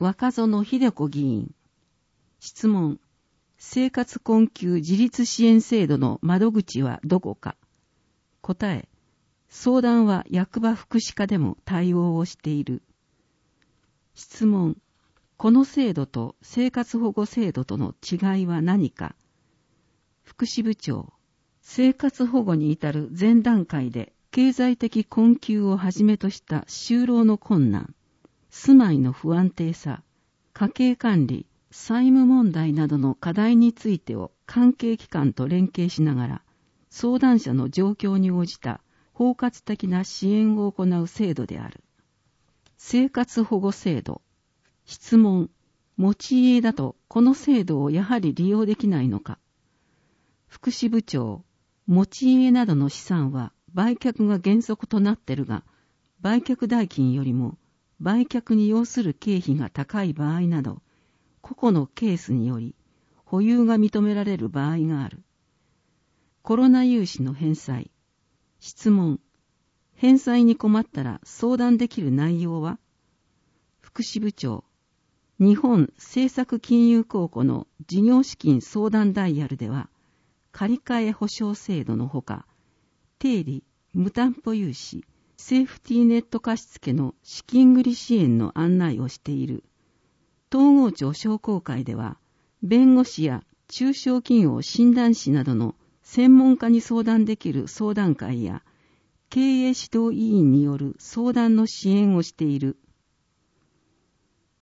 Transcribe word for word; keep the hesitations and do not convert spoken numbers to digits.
若園秀子議員。質問。生活困窮自立支援制度の窓口はどこか。答え。相談は役場福祉課でも対応をしている。質問。この制度と生活保護制度との違いは何か。福祉部長。生活保護に至る前段階で経済的困窮をはじめとした就労の困難、住まいの不安定さ、家計管理、債務問題などの課題についてを関係機関と連携しながら、相談者の状況に応じた包括的な支援を行う制度である。生活保護制度。質問。持ち家だとこの制度をやはり利用できないのか。福祉部長。持ち家などの資産は売却が原則となっているが、売却代金よりも売却に要する経費が高い場合など、個々のケースにより保有が認められる場合がある。コロナ融資の返済。質問。返済に困ったら相談できる内容は。福祉部長。日本政策金融公庫の事業資金相談ダイヤルでは、借換保証制度のほか、定理、無担保融資、セーフティーネット貸付の資金繰り支援の案内をしている。東郷町商工会では、弁護士や中小企業診断士などの専門家に相談できる相談会や、経営指導委員による相談の支援をしている。